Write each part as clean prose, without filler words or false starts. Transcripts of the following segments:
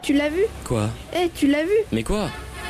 Tu l'as vu? Quoi? Tu l'as vu? Mais quoi?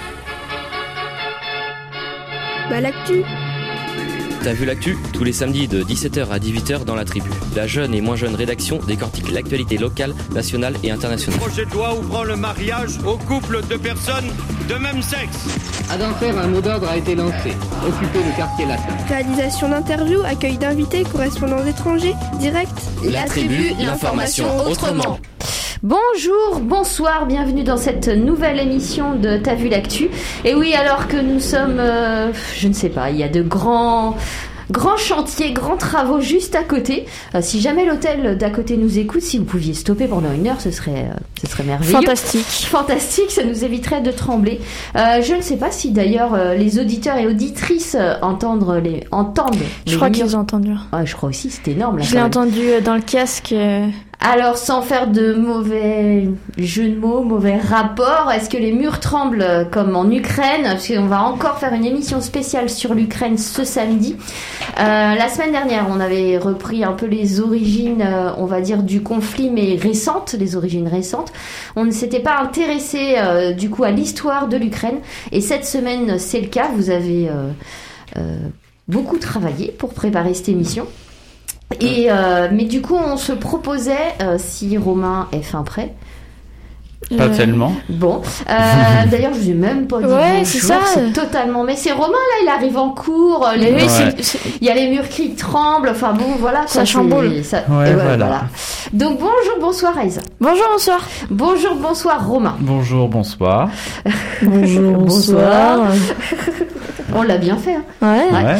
Bah l'actu. T'as vu l'actu? Tous les samedis de 17h à 18h dans la tribu. La jeune et moins jeune rédaction décortique l'actualité locale, nationale et internationale. Le projet de loi ouvrant le mariage aux couples de personnes de même sexe. À d'enfer, un mot d'ordre a été lancé. Occuper le quartier latin. Réalisation d'interviews, accueil d'invités, correspondants étrangers, direct. La tribu, l'information autrement. Bonjour, bonsoir, bienvenue dans cette nouvelle émission de T'as vu l'actu. Et oui, alors que nous sommes, je ne sais pas, il y a de grands chantiers, grands travaux juste à côté. Si jamais l'hôtel d'à côté nous écoute, si vous pouviez stopper pendant 1 heure, ce serait merveilleux. Fantastique, ça nous éviterait de trembler. Je ne sais pas si d'ailleurs les auditeurs et auditrices entendent les Je crois qu'ils ont entendu. Ouais, je crois aussi, c'était énorme là. Je l'ai entendu dans le casque. Alors, sans faire de mauvais jeux de mots, mauvais rapports, est-ce que les murs tremblent comme en Ukraine? Parce qu'on va encore faire une émission spéciale sur l'Ukraine ce samedi. La semaine dernière, on avait repris un peu les origines, on va dire, du conflit, mais les origines récentes. On ne s'était pas intéressé, du coup, à l'histoire de l'Ukraine. Et cette semaine, c'est le cas. Vous avez beaucoup travaillé pour préparer cette émission. Et mais du coup, on se proposait, si Romain est fin prêt. Pas tellement. Bon, d'ailleurs, je vous ai même pas dit bonjour, c'est ça. C'est totalement. Mais c'est Romain là, il arrive en cours. Il y a les murs qui tremblent. Enfin bon, voilà. Ça chamboule. Ouais, voilà. Donc bonjour, bonsoir Aïsa. Bonjour, bonsoir. Bonjour, bonsoir Romain. Bonjour, bonsoir. Bonjour, bonsoir. On l'a bien fait. Hein. Ouais.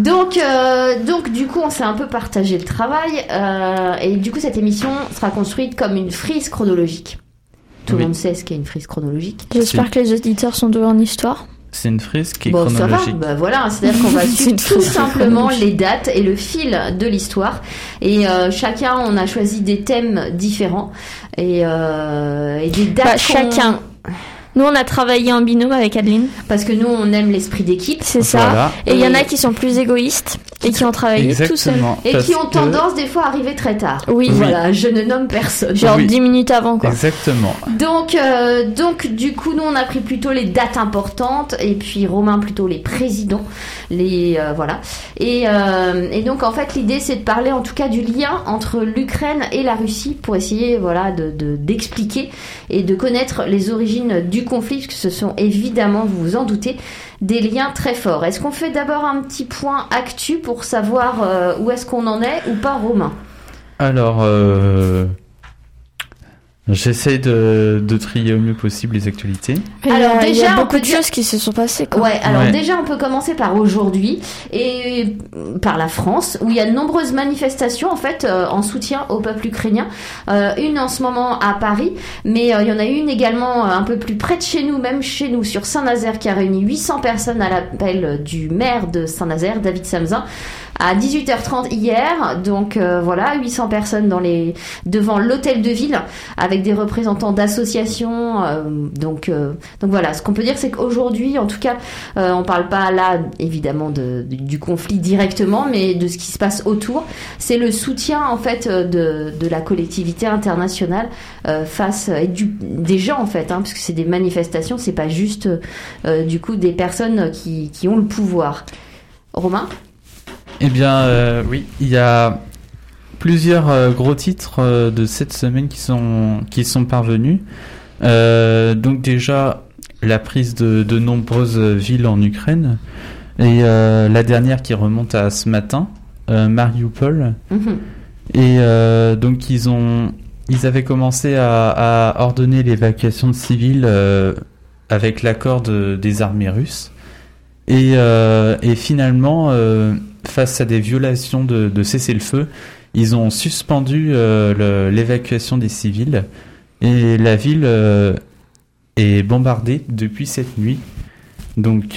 Donc du coup, on s'est un peu partagé le travail. Et du coup, cette émission sera construite comme une frise chronologique. Tout le monde sait ce qu'est une frise chronologique. J'espère que les auditeurs sont doués en histoire. C'est une frise qui est chronologique. Ça va. Voilà, c'est-à-dire qu'on va suivre tout simplement les dates et le fil de l'histoire. Et chacun, on a choisi des thèmes différents et des dates. Chacun. Nous, on a travaillé en binôme avec Adeline. Parce que nous, on aime l'esprit d'équipe. C'est ça. Voilà. Et il y en a qui sont plus égoïstes et qui ont travaillé tout seuls. Et qui ont tendance, des fois, à arriver très tard. Oui. Voilà, je ne nomme personne. Genre 10 minutes avant, quoi. Exactement. Donc, du coup, nous, on a pris plutôt les dates importantes et puis Romain plutôt les présidents. Voilà. Et donc, en fait, l'idée, c'est de parler, en tout cas, du lien entre l'Ukraine et la Russie pour essayer, voilà, d'expliquer et de connaître les origines du conflit, parce que ce sont évidemment, vous vous en doutez, des liens très forts. Est-ce qu'on fait d'abord un petit point actu pour savoir où est-ce qu'on en est ou pas, Romain? Alors, j'essaie de trier au mieux possible les actualités. Alors déjà, il y a beaucoup de choses qui se sont passées, quoi. Déjà, on peut commencer par aujourd'hui et par la France, où il y a de nombreuses manifestations en fait en soutien au peuple ukrainien. Une en ce moment à Paris, mais il y en a une également un peu plus près de chez nous, même chez nous, sur Saint-Nazaire, qui a réuni 800 personnes à l'appel du maire de Saint-Nazaire, David Samzin, à 18h30 hier. Donc voilà, 800 personnes devant l'hôtel de ville avec des représentants d'associations. Donc voilà, ce qu'on peut dire, c'est qu'aujourd'hui, en tout cas, on parle pas là évidemment du conflit directement, mais de ce qui se passe autour. C'est le soutien en fait de la collectivité internationale face et des gens en fait, parce que c'est des manifestations, c'est pas juste du coup des personnes qui ont le pouvoir. Romain? Eh bien, oui, il y a plusieurs gros titres de cette semaine qui sont parvenus. Donc déjà, la prise de nombreuses villes en Ukraine. Et la dernière qui remonte à ce matin, Mariupol. Mm-hmm. Et donc, ils avaient commencé à ordonner l'évacuation de civils avec l'accord des armées russes. Et finalement, face à des violations de cessez-le-feu, ils ont suspendu l'évacuation des civils et la ville est bombardée depuis cette nuit. Donc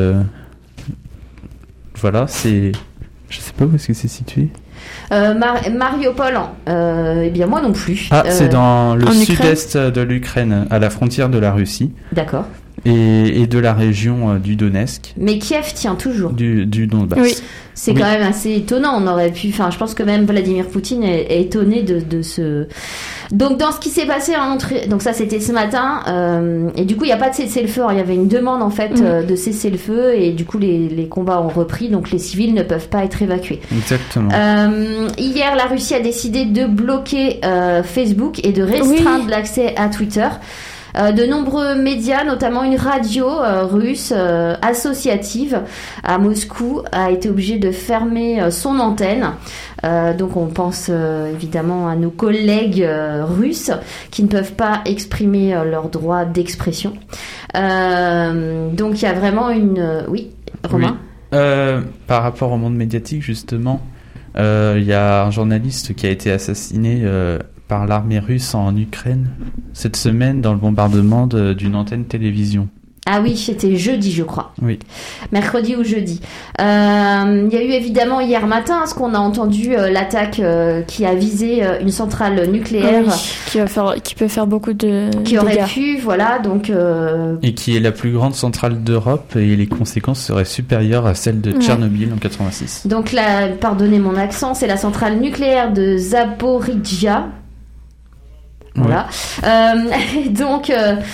voilà, je sais pas où est-ce que c'est situé. Mariupol, eh bien moi non plus. C'est dans le sud-est de l'Ukraine, à la frontière de la Russie. D'accord. et de la région du Donetsk. Mais Kiev tient toujours. Du Donbass. Oui. C'est quand même assez étonnant. On aurait pu. Enfin, je pense que même Vladimir Poutine est étonné de ce. Donc, dans ce qui s'est passé donc ça c'était ce matin. Et du coup, il n'y a pas de cessez-le-feu. Il y avait une demande en fait de cessez-le-feu et du coup les combats ont repris. Donc les civils ne peuvent pas être évacués. Exactement. Hier, la Russie a décidé de bloquer Facebook et de restreindre l'accès à Twitter. De nombreux médias, notamment une radio russe associative à Moscou, a été obligée de fermer son antenne. Donc on pense évidemment à nos collègues russes qui ne peuvent pas exprimer leur droit d'expression. Donc il y a vraiment une... Oui, Romain ? Par rapport au monde médiatique, justement, il y a un journaliste qui a été assassiné par l'armée russe en Ukraine cette semaine dans le bombardement d'une antenne télévision. Ah oui, c'était jeudi, je crois. Oui. Mercredi ou jeudi. Il y a eu évidemment hier matin, ce qu'on a entendu, l'attaque qui a visé une centrale nucléaire. Oui, qui peut faire beaucoup de qui aurait dégâts. pu, voilà, donc... Et qui est la plus grande centrale d'Europe et les conséquences seraient supérieures à celles de Tchernobyl en 86. Donc là, pardonnez mon accent, c'est la centrale nucléaire de Zaporizhzhia. Voilà. Donc,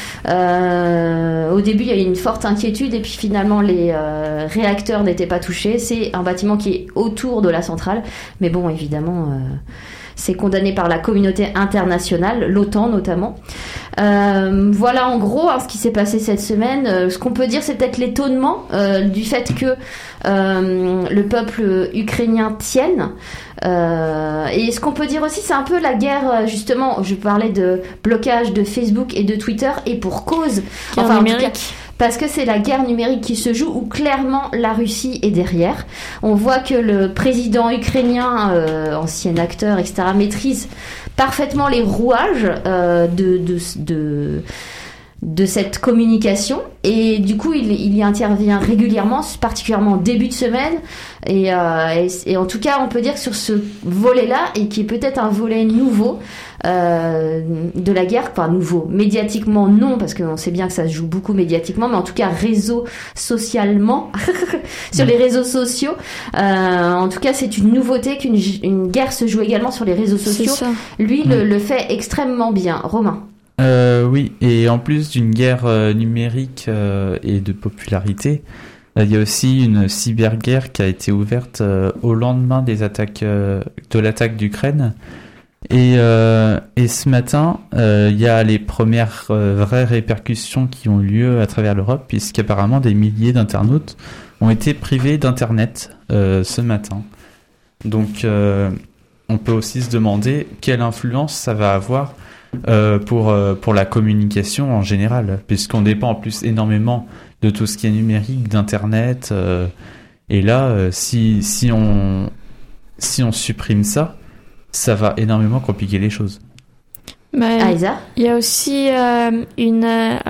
au début, il y a eu une forte inquiétude et puis finalement, les réacteurs n'étaient pas touchés. C'est un bâtiment qui est autour de la centrale, mais bon, évidemment, c'est condamné par la communauté internationale, l'OTAN notamment. Voilà en gros ce qui s'est passé cette semaine. Ce qu'on peut dire, c'est peut-être l'étonnement du fait que le peuple ukrainien tienne. Et ce qu'on peut dire aussi, c'est un peu la guerre, justement, je parlais de blocage de Facebook et de Twitter, et pour cause, Guerre numérique. En tout cas, parce que c'est la guerre numérique qui se joue, où clairement la Russie est derrière. On voit que le président ukrainien, ancien acteur, etc., maîtrise parfaitement les rouages de cette communication, et du coup il y intervient régulièrement, particulièrement en début de semaine, et en tout cas on peut dire que sur ce volet-là, et qui est peut-être un volet nouveau de la guerre, enfin nouveau, médiatiquement non, parce qu'on sait bien que ça se joue beaucoup médiatiquement, mais en tout cas socialement, sur les réseaux sociaux, en tout cas c'est une nouveauté qu'une guerre se joue également sur les réseaux sociaux. Lui le fait extrêmement bien. Romain? Oui, et en plus d'une guerre numérique et de popularité, il y a aussi une cyberguerre qui a été ouverte au lendemain des attaques de l'attaque d'Ukraine. Et ce matin, il y a les premières vraies répercussions qui ont lieu à travers l'Europe, puisqu'apparemment des milliers d'internautes ont été privés d'Internet ce matin. Donc on peut aussi se demander quelle influence ça va avoir pour la communication en général, puisqu'on dépend en plus énormément de tout ce qui est numérique, d'internet, et là si on supprime ça va énormément compliquer les choses. Aïssa, il y a aussi une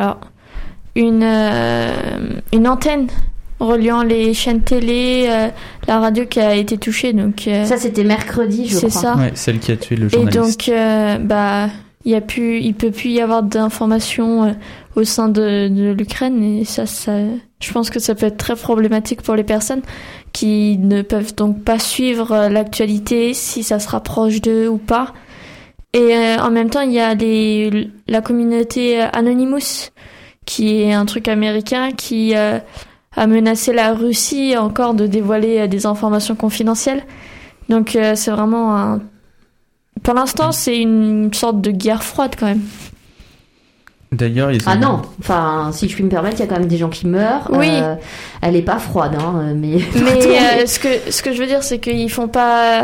antenne reliant les chaînes télé, la radio qui a été touchée, donc ça c'était mercredi, je crois. C'est ça. Ouais, celle qui a tué le journaliste. Et donc il peut plus y avoir d'informations au sein de l'Ukraine, et ça je pense que ça peut être très problématique pour les personnes qui ne peuvent donc pas suivre l'actualité, si ça se rapproche d'eux ou pas. Et en même temps, il y a la communauté Anonymous, qui est un truc américain qui a menacé la Russie encore de dévoiler des informations confidentielles. Donc c'est vraiment pour l'instant, c'est une sorte de guerre froide quand même. D'ailleurs, ils ont... Ah non, enfin, si je puis me permettre, il y a quand même des gens qui meurent. Oui. Elle est pas froide, hein, mais... ce que je veux dire, c'est qu'ils font pas...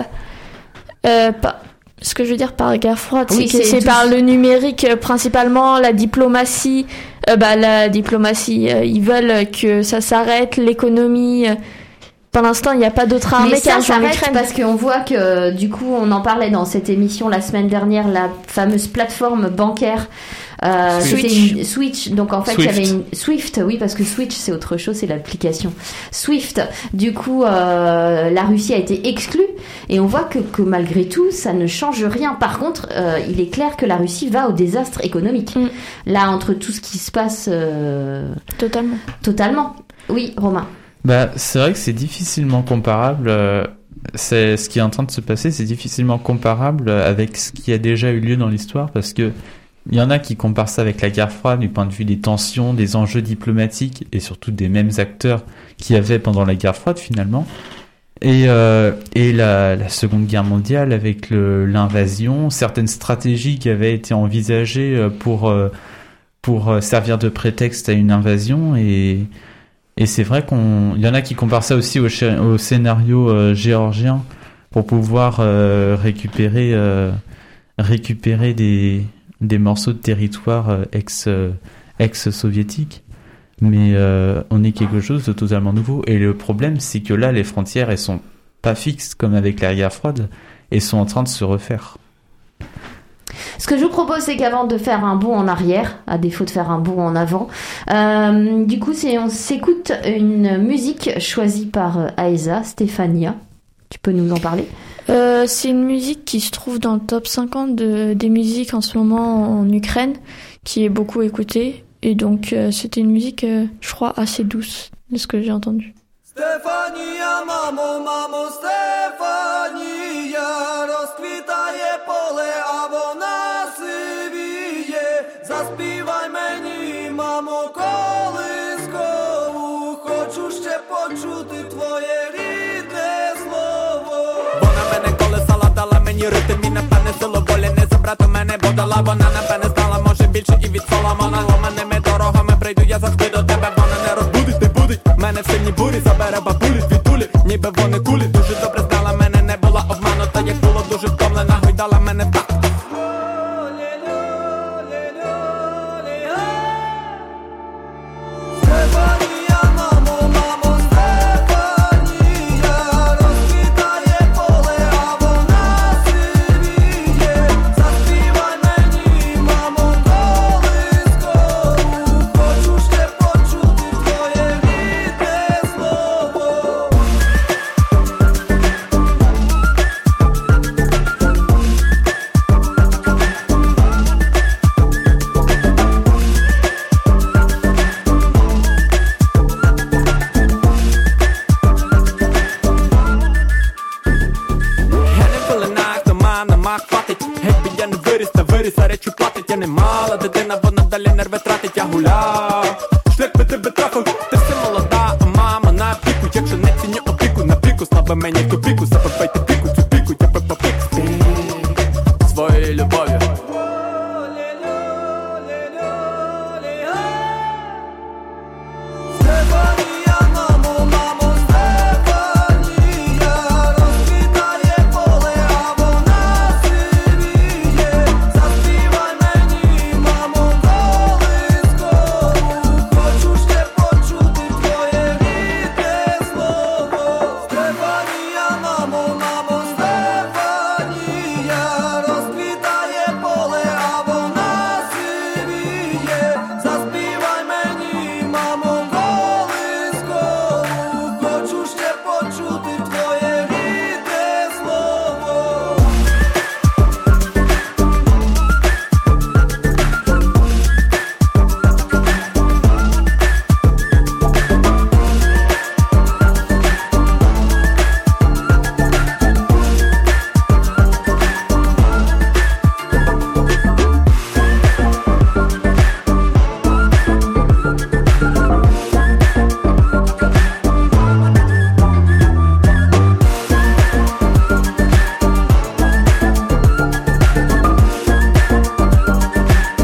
Ce que je veux dire par guerre froide, oui, c'est par le numérique, principalement la diplomatie. La diplomatie, ils veulent que ça s'arrête, l'économie... pour l'instant, il n'y a pas d'autres armées Mais qui ça rejoignent s'arrête l'Ukraine. parce qu'on voit que du coup on en parlait dans cette émission la semaine dernière, la fameuse plateforme bancaire c'était Switch. Donc en fait il y avait une Swift, oui, parce que Switch c'est autre chose, c'est l'application Swift. Du coup la Russie a été exclue et on voit que malgré tout ça ne change rien. Par contre il est clair que la Russie va au désastre économique. Là, entre tout ce qui se passe totalement. Oui, Romain. Bah, c'est vrai que c'est difficilement comparable. C'est ce qui est en train de se passer, c'est difficilement comparable avec ce qui a déjà eu lieu dans l'histoire, parce que il y en a qui comparent ça avec la guerre froide du point de vue des tensions, des enjeux diplomatiques et surtout des mêmes acteurs qu'il y avait pendant la guerre froide finalement. Et la Seconde Guerre mondiale avec l'invasion, certaines stratégies qui avaient été envisagées pour servir de prétexte à une invasion, et c'est vrai qu'il y en a qui comparent ça aussi au scénario géorgien pour pouvoir récupérer des morceaux de territoire ex-soviétique. Mais on est quelque chose de totalement nouveau. Et le problème, c'est que là, les frontières, elles sont pas fixes comme avec la guerre froide, et sont en train de se refaire. Ce que je vous propose, c'est qu'avant de faire un bond en arrière, à défaut de faire un bond en avant, du coup, on s'écoute une musique choisie par Aesa, Stéphania. Tu peux nous en parler ? C'est une musique qui se trouve dans le top 50 des musiques en ce moment en Ukraine, qui est beaucoup écoutée. Et donc, c'était une musique, je crois, assez douce, de ce que j'ai entendu. Stefania, mamo, Stefania, rozkwitaje pole, a вона сивіє. Заспівай мені, мамо, колискову, хочу ще почути твоє рідне слово. Вона мене колесала, дала мені ритм і напевне силу волі не забрати мене, бо дала вона напевне знала, може більше і від Соломона. Ломаними дорогами прийду я завжди до тебе, вона не розбудить, не будить мене в сильній бурі, забере бабулі, звідтулі, ніби вони кулі. Дуже добре знала мене, не була обманута, як було дуже втомлена, гойдала мене так.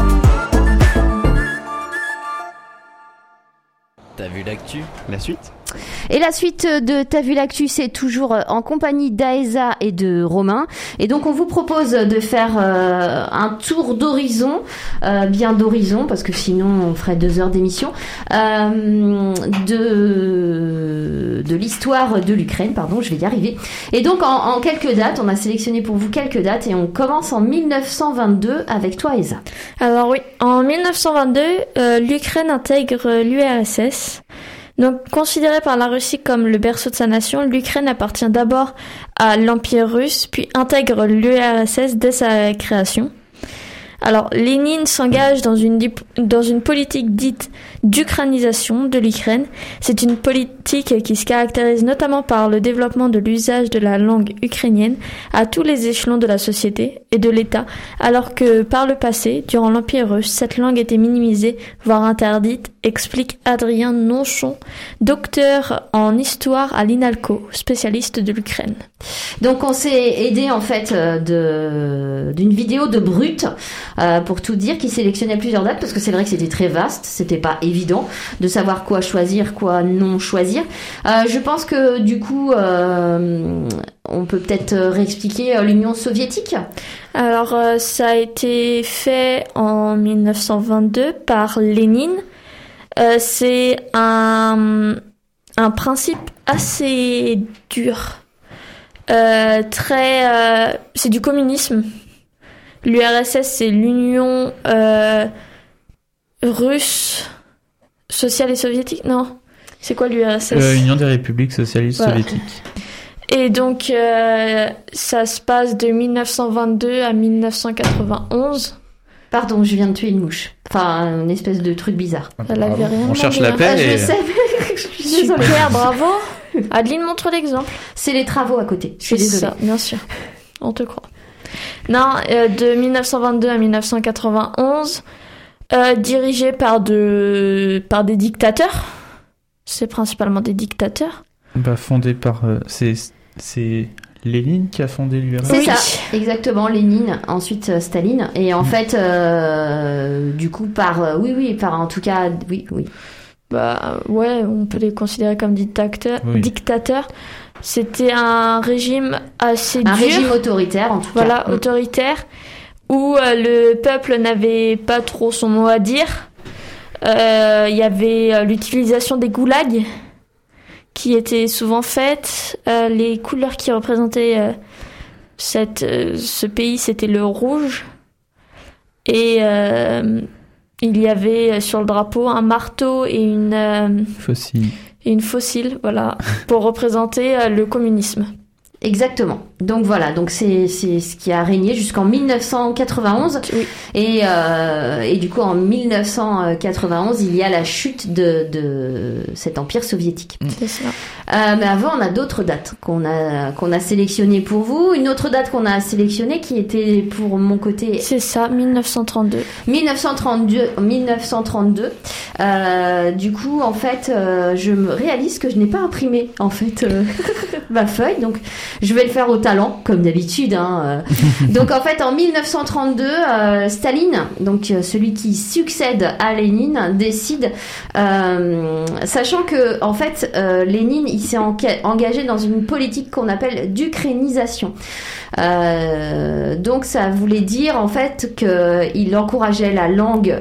T'as vu l'actu ? La suite ? Et la suite de T'as vu l'actu, c'est toujours en compagnie d'Aesa et de Romain. Et donc on vous propose de faire un tour d'horizon, bien d'horizon, parce que sinon on ferait 2 heures d'émission, de l'histoire de l'Ukraine, pardon, je vais y arriver. Et donc en quelques dates, on a sélectionné pour vous quelques dates et on commence en 1922 avec toi Aesa. Alors oui, en 1922, l'Ukraine intègre l'URSS. Donc, considérée par la Russie comme le berceau de sa nation, l'Ukraine appartient d'abord à l'Empire russe, puis intègre l'URSS dès sa création. Alors, Lénine s'engage dans une politique dite d'ukranisation de l'Ukraine. C'est une politique qui se caractérise notamment par le développement de l'usage de la langue ukrainienne à tous les échelons de la société et de l'État, alors que par le passé, durant l'Empire russe, cette langue était minimisée, voire interdite, explique Adrien Nonchon, docteur en histoire à l'INALCO, spécialiste de l'Ukraine. Donc on s'est aidé en fait d'une vidéo de Brut, pour tout dire, qui sélectionnait plusieurs dates, parce que c'est vrai que c'était très vaste, c'était pas évident de savoir quoi choisir, quoi non choisir. Je pense que du coup on peut peut-être réexpliquer l'Union soviétique. Alors ça a été fait en 1922 par Lénine. C'est un principe assez dur. C'est du communisme. L'URSS, c'est l'Union russe sociale et soviétique. Non, c'est quoi l'URSS ? Union des républiques socialistes soviétiques. Et donc, ça se passe de 1922 à 1991. Pardon, je viens de tuer une mouche. Enfin, une espèce de truc bizarre. Elle avait rien. On cherche la paix. Je sais. Je suis désolée. Super, bravo. Adeline montre l'exemple. C'est les travaux à côté. Je suis désolée. Ça, bien sûr. On te croit. Non, de 1922 à 1991, dirigé par des dictateurs. C'est principalement des dictateurs. Fondé par... c'est Lénine qui a fondé l'URSS. C'est ça, exactement, Lénine, ensuite Staline. Et en fait, du coup, en tout cas, oui. Ouais, on peut les considérer comme dictateurs. C'était un régime assez dur. Un régime autoritaire, en tout cas. Voilà, autoritaire, où le peuple n'avait pas trop son mot à dire. Il y avait l'utilisation des goulags qui étaient souvent faites. Les couleurs qui représentaient ce pays, c'était le rouge. Et il y avait sur le drapeau un marteau et une fossile, voilà, pour représenter le communisme. Exactement. Donc voilà, donc c'est ce qui a régné jusqu'en 1991. Oui. Et du coup en 1991, il y a la chute de cet empire soviétique. C'est ça. Mais avant, on a d'autres dates qu'on a sélectionnées pour vous. Une autre date qu'on a sélectionnée qui était pour mon côté. C'est ça, 1932. 1932. Du coup, en fait, je me réalise que je n'ai pas imprimé en fait ma feuille, donc je vais le faire au talent comme d'habitude. Donc en fait, en 1932, Staline, donc celui qui succède à Lénine, décide, sachant que en fait, Lénine, il s'est engagé dans une politique qu'on appelle d'ukrainisation. Donc ça voulait dire en fait qu'il encourageait la langue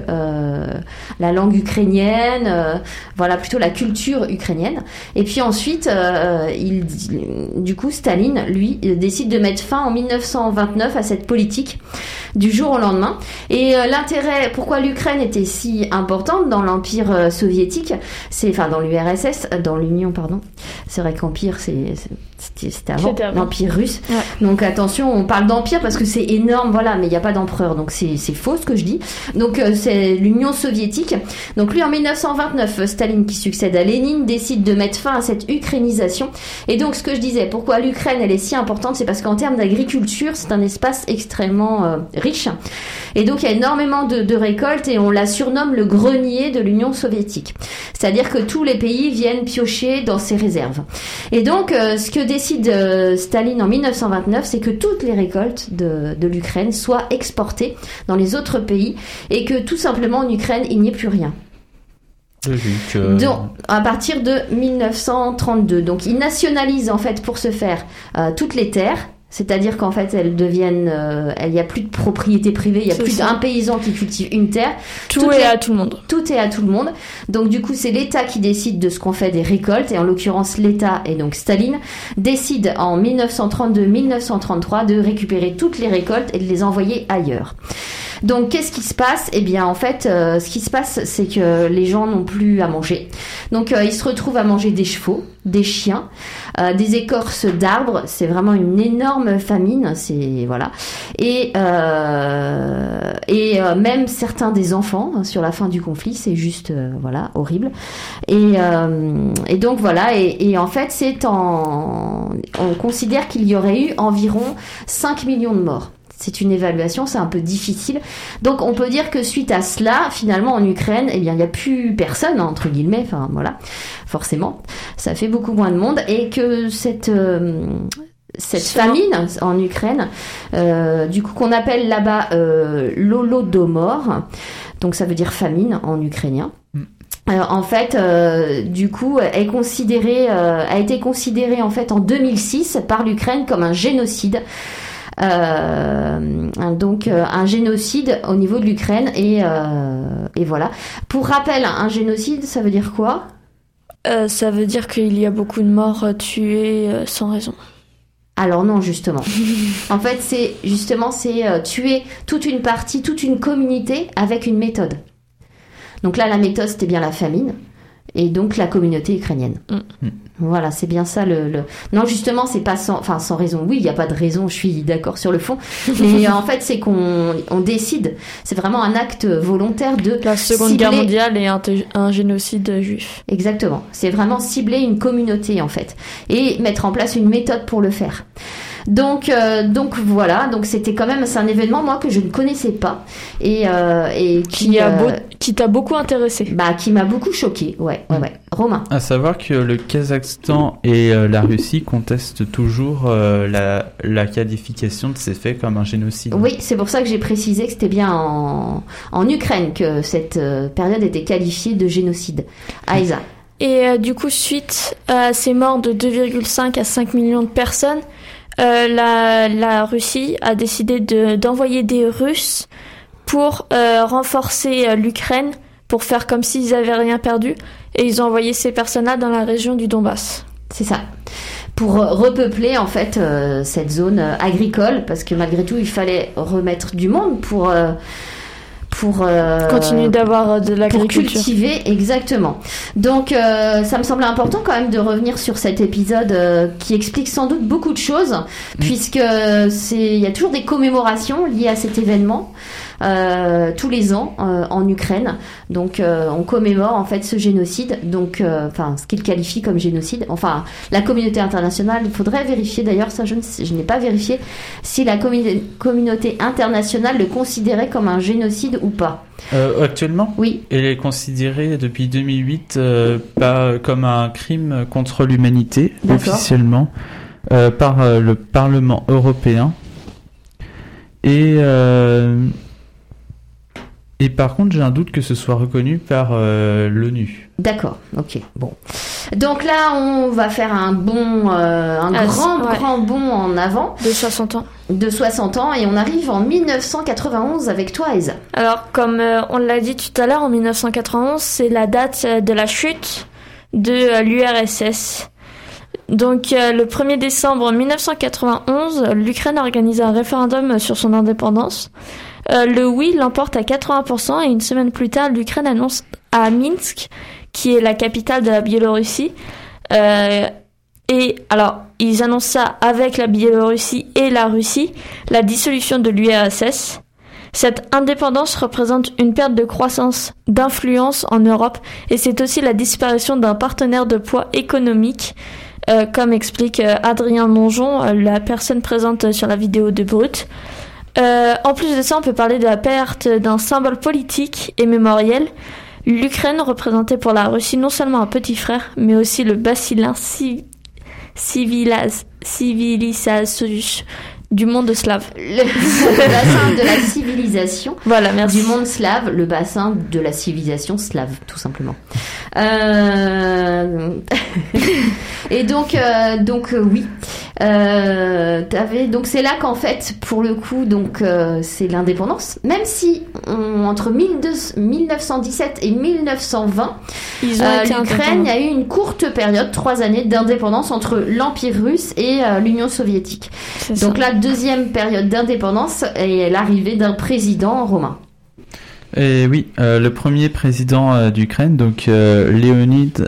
ukrainienne, voilà, plutôt la culture ukrainienne. Et puis ensuite, du coup, Staline, lui, décide de mettre fin en 1929 à cette politique du jour au lendemain. Et l'intérêt, pourquoi l'Ukraine était si importante dans l'Empire soviétique, dans l'URSS, dans l'Union, pardon. C'est vrai qu'Empire, c'était avant l'Empire russe. Ouais. Donc attention, on parle d'empire parce que c'est énorme, voilà, mais il n'y a pas d'empereur, donc c'est faux ce que je dis. Donc c'est l'Union soviétique. Donc lui, en 1929, Staline, qui succède à Lénine, décide de mettre fin à cette ukrainisation. Et donc ce que je disais, pourquoi l'Ukraine elle est si importante, c'est parce qu'en termes d'agriculture, c'est un espace extrêmement riche. Et donc il y a énormément de récoltes et on la surnomme le grenier de l'Union soviétique. C'est-à-dire que tous les pays viennent piocher dans ces réserves. Et donc ce que décide Staline en 1929, c'est que toutes les récoltes de l'Ukraine soient exportées dans les autres pays et que tout simplement en Ukraine, il n'y ait plus rien. Logique. Donc, à partir de 1932. Donc, ils nationalisent en fait pour ce faire toutes les terres. C'est-à-dire qu'en fait, elles deviennent, il n'y a plus de propriété privée, il n'y a plus d'un paysan qui cultive une terre. Tout est à tout le monde. Tout est à tout le monde. Donc du coup, c'est l'État qui décide de ce qu'on fait des récoltes. Et en l'occurrence, l'État, et donc Staline, décide en 1932-1933 de récupérer toutes les récoltes et de les envoyer ailleurs. Donc, qu'est-ce qui se passe ? Eh bien, en fait, ce qui se passe, c'est que les gens n'ont plus à manger. Donc, ils se retrouvent à manger des chevaux, des chiens, des écorces d'arbres. C'est vraiment une énorme famine. C'est voilà. Et même certains des enfants hein, sur la fin du conflit, c'est juste voilà horrible. Et donc voilà. Et en fait, on considère qu'il y aurait eu environ 5 millions de morts. C'est une évaluation, c'est un peu difficile. Donc, on peut dire que suite à cela, finalement, en Ukraine, eh bien, il n'y a plus personne, entre guillemets. Enfin, voilà. Forcément. Ça fait beaucoup moins de monde. Et que cette famine en Ukraine, du coup, qu'on appelle là-bas, l'Holodomor. Donc, ça veut dire famine en ukrainien. En fait, du coup, a été considérée en fait en 2006 par l'Ukraine comme un génocide. Donc un génocide au niveau de l'Ukraine et voilà. Pour rappel, un génocide, ça veut dire quoi ? Ça veut dire qu'il y a beaucoup de morts tués sans raison. Alors non, justement. En fait, c'est tuer toute une partie, toute une communauté avec une méthode. Donc là, la méthode, c'était bien la famine. Et donc la communauté ukrainienne. Voilà, c'est bien ça Non, justement, c'est pas sans raison. Oui, il n'y a pas de raison, je suis d'accord sur le fond. Mais en fait, c'est qu'on décide. C'est vraiment un acte volontaire de la Seconde Guerre mondiale et un génocide juif. Exactement. C'est vraiment cibler une communauté, en fait. Et mettre en place une méthode pour le faire. Donc voilà, donc c'est un événement moi que je ne connaissais pas et qui t'a beaucoup intéressé. Bah qui m'a beaucoup choqué, ouais. Romain. À savoir que le Kazakhstan et la Russie contestent toujours la qualification de ces faits comme un génocide. Oui, c'est pour ça que j'ai précisé que c'était bien en Ukraine que cette période était qualifiée de génocide. Aïssa. Et du coup, suite à ces morts de 2,5 à 5 millions de personnes, la Russie a décidé d'envoyer des Russes pour renforcer l'Ukraine, pour faire comme s'ils avaient rien perdu, et ils ont envoyé ces personnes-là dans la région du Donbass. C'est ça. Pour repeupler en fait cette zone agricole, parce que malgré tout il fallait remettre du monde pour continuer d'avoir de l'agriculture. Pour cultiver, exactement. Donc ça me semblait important quand même de revenir sur cet épisode qui explique sans doute beaucoup de choses, puisque il y a toujours des commémorations liées à cet événement. Tous les ans en Ukraine, donc on commémore en fait ce génocide, donc ce qu'il qualifie comme génocide. Enfin, la communauté internationale, il faudrait vérifier d'ailleurs, ça je n'ai pas vérifié si la communauté internationale le considérait comme un génocide ou pas. Actuellement, oui. Elle est considérée depuis 2008 pas comme un crime contre l'humanité. D'accord. Officiellement par le Parlement européen et par contre, j'ai un doute que ce soit reconnu par l'ONU. D'accord, ok, bon. Donc là, on va faire un bond, grand bond en avant. De 60 ans. De 60 ans, et on arrive en 1991 avec toi, Aïssa. Alors, comme on l'a dit tout à l'heure, en 1991, c'est la date de la chute de l'URSS. Donc, le 1er décembre 1991, l'Ukraine organise un référendum sur son indépendance. Le oui l'emporte à 80% et une semaine plus tard, l'Ukraine annonce à Minsk, qui est la capitale de la Biélorussie, et alors ils annoncent ça avec la Biélorussie et la Russie, la dissolution de l'URSS. Cette indépendance représente une perte de croissance, d'influence en Europe, et c'est aussi la disparition d'un partenaire de poids économique, comme explique Adrien Mongeon, la personne présente sur la vidéo de Brut. En plus de ça, on peut parler de la perte d'un symbole politique et mémoriel. L'Ukraine représentait pour la Russie non seulement un petit frère, mais aussi le bacillin Du monde slave. Le bassin de la civilisation. Voilà, merci. Du monde slave, le bassin de la civilisation slave, tout simplement. Et donc oui. Donc c'est là qu'en fait, pour le coup, c'est l'indépendance. Même si entre 1917 et 1920, l'Ukraine a eu une courte période, 3 années d'indépendance entre l'Empire russe et l'Union soviétique. Donc la deuxième période d'indépendance est l'arrivée d'un président romain. Et oui, le premier président d'Ukraine, donc Leonid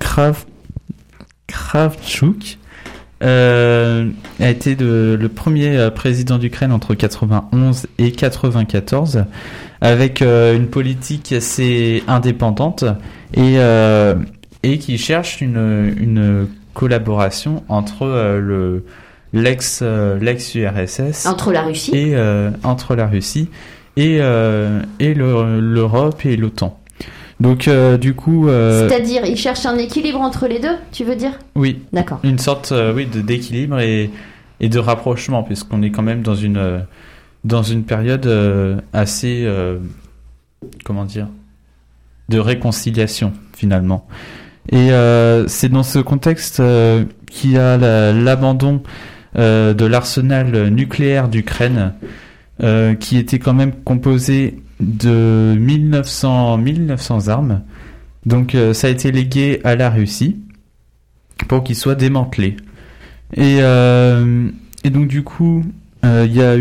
Kravchuk, a été le premier président d'Ukraine entre 91 et 94, avec une politique assez indépendante et qui cherche une collaboration entre l'ex-URSS entre la Russie et l'Europe et l'OTAN. Donc du coup c'est-à-dire il cherche un équilibre entre les deux, tu veux dire? Oui. D'accord. Une sorte d'équilibre et de rapprochement, puisqu'on est quand même dans une période assez de réconciliation finalement. Et c'est dans ce contexte qu'il y a l'abandon de l'arsenal nucléaire d'Ukraine, qui était quand même composé de 1900 armes. Donc ça a été légué à la Russie pour qu'il soit démantelé. Et donc du coup, il a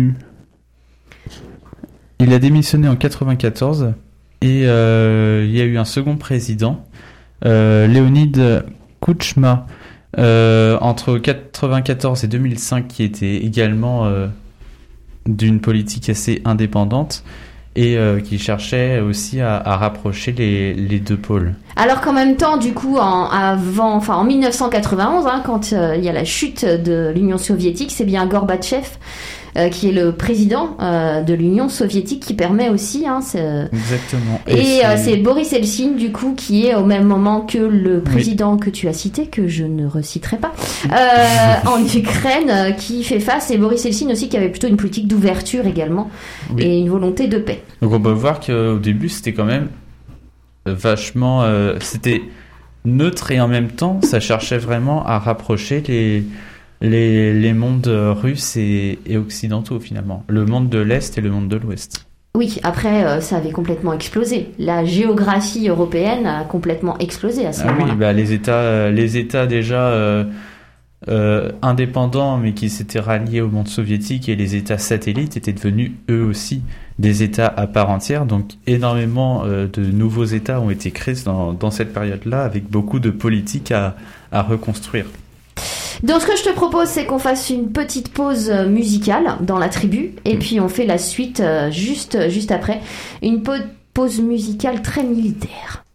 démissionné en 94 et il y a eu un second président, Leonid Kuchma, entre 94 et 2005, qui était également d'une politique assez indépendante et qui cherchait aussi à rapprocher les deux pôles. Alors qu'en même temps, du coup, en 1991, quand il y a la chute de l'Union soviétique, c'est bien Gorbatchev qui est le président de l'Union soviétique, qui permet aussi. Exactement. Et c'est Boris Eltsine, du coup, qui est au même moment que le président que tu as cité, que je ne reciterai pas, en Ukraine, qui fait face. Et Boris Eltsine aussi, qui avait plutôt une politique d'ouverture également, et une volonté de paix. Donc on peut voir qu'au début, c'était quand même vachement... c'était neutre, et en même temps, ça cherchait vraiment à rapprocher les mondes russes et occidentaux, finalement. Le monde de l'Est et le monde de l'Ouest. Oui, après, ça avait complètement explosé. La géographie européenne a complètement explosé à ce moment-là. Oui, les États déjà indépendants, mais qui s'étaient ralliés au monde soviétique, et les États satellites étaient devenus, eux aussi, des États à part entière. Donc, énormément de nouveaux États ont été créés dans cette période-là, avec beaucoup de politiques à reconstruire. Donc ce que je te propose, c'est qu'on fasse une petite pause musicale dans la tribu, et puis on fait la suite juste après. Une pause musicale très militaire.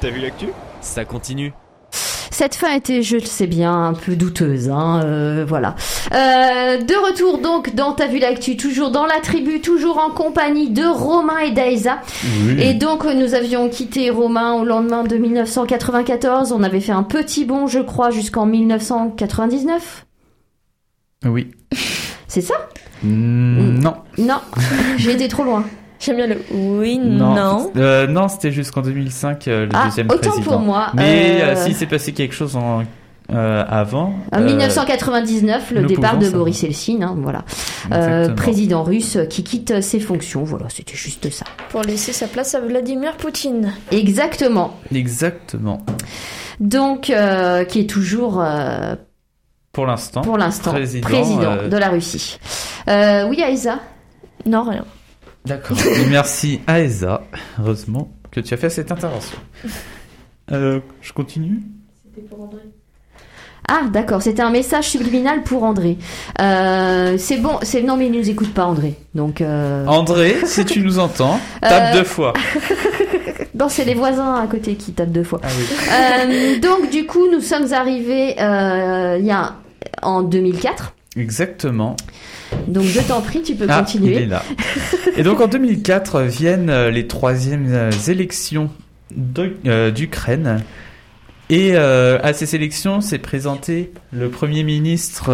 T'as vu l'actu ? Ça continue. Cette fin était, je le sais bien, un peu douteuse, voilà. De retour donc dans T'as vu l'actu, toujours dans la tribu, toujours en compagnie de Romain et d'Aïsa. Oui. Et donc nous avions quitté Romain au lendemain de 1994, on avait fait un petit bond, je crois, jusqu'en 1999. Oui. C'est ça ? Non. Non, j'ai été trop loin. J'aime bien le oui, non. Non, c'était jusqu'en 2005, le deuxième autant président. pour moi. Mais s'il s'est passé quelque chose avant... En 1999, le nous départ pouvons de savoir. Boris Eltsine, voilà. Exactement. Président russe qui quitte ses fonctions, voilà, c'était juste ça. Pour laisser sa place à Vladimir Poutine. Exactement. Exactement. Donc, qui est toujours, Pour l'instant, président de la Russie. Oui, Aïsa ? Non, rien. D'accord. Et merci Aïsa. Heureusement que tu as fait cette intervention. Je continue. C'était pour André. Ah, d'accord, c'était un message subliminal pour André. C'est bon, non mais il nous écoute pas, André. Donc. André, si tu nous entends, tape 2 fois. Non, c'est les voisins à côté qui tapent 2 fois. Ah oui. Donc du coup, nous sommes arrivés en 2004. Exactement. Donc je t'en prie, tu peux continuer. Il est là. Et donc en 2004 viennent les 3e élections d'Ukraine. Et à ces élections s'est présenté le Premier ministre